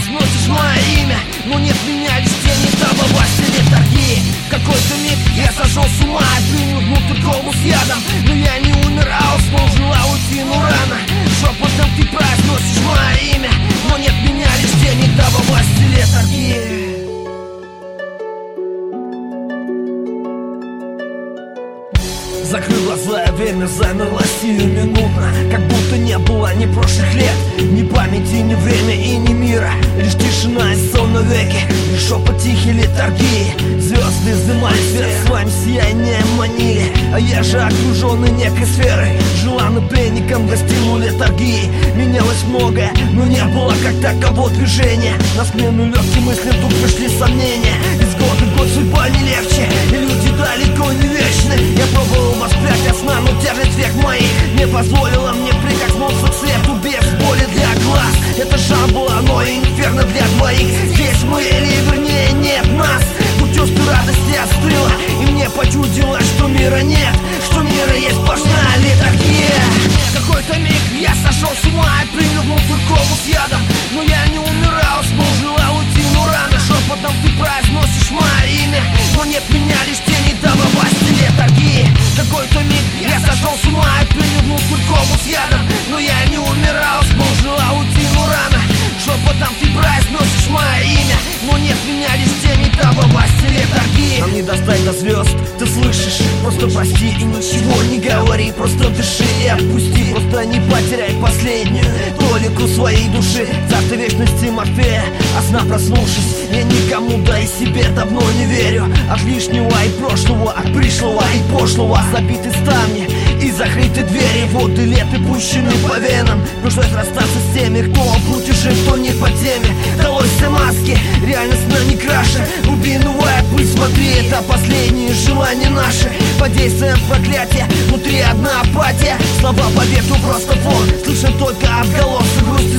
произносишь мое имя, но нет меня лишь тени того власти летаргии. В какой-то миг я сошел с ума, принял внутрь колбу с ядом, но я не умирал, снова желал уйти, но рано. Шепотом ты произносишь мое имя, но нет меня лишь тени того власти летаргии. Закрыл глаза, и время замерло сиюминутно, как будто не было ни прошлых лет, ни памяти, ни время и ни мира. Лишь тишина и сон навеки, лишь шепот тихий летаргии. Звезды вздымали свет, своим сиянием манили, а я же окруженный некой сферой, желанным пленником гостил у летаргии. Менялось многое, но не было как такового движения. На смену легким мыслям тут пришли сомнения. Из года в год судьба не легче, и люди далеко не вечны. Я пробовал воспрять от сна, но тяжесть век моих не позволила мне прикоснуться к свету без боли для глаз. Это Шамбала, но и инферно для двоих. Здесь мы или вернее нет нас. Но чувство радости остыло, и мне почудилось, что мира нет, что мира есть сплошная летаргия. В какой-то миг я сошел с ума и принял внутрь колбу с ядом, но я не умирал, снова желал уйти, но рано. Шепотом ты произносишь мое имя, но нет меня лишь тени того власти летаргии. В какой-то миг я сошел с ума и принял внутрь колбу с ядом, но я не умирал, снова желал уйти, но рано. Шепотом ты произносишь мое имя, но нет меня лишь тени того власти летаргии. Нам не достать до звезд, ты слышишь? Просто прости и ничего не говори, просто дыши и отпусти. Просто не потеряй последнюю толику своей души. Царство вечности Морфея, а сна проснувшись, я никому, да и себе давно не верю. От лишнего и прошлого, от пришлого и пошлого, забиты ставни и закрыты двери. Воды леты пущены по венам, пришлось расстаться с теми, кто крутит жив, кто не по теме. Далось все маски, реальность на не краше. Рубиновая пыль, смотри, это последние желания наши. Под действием проклятия, внутри одна апатия. Слова по ветру просто вон, слышен только отголосок грусти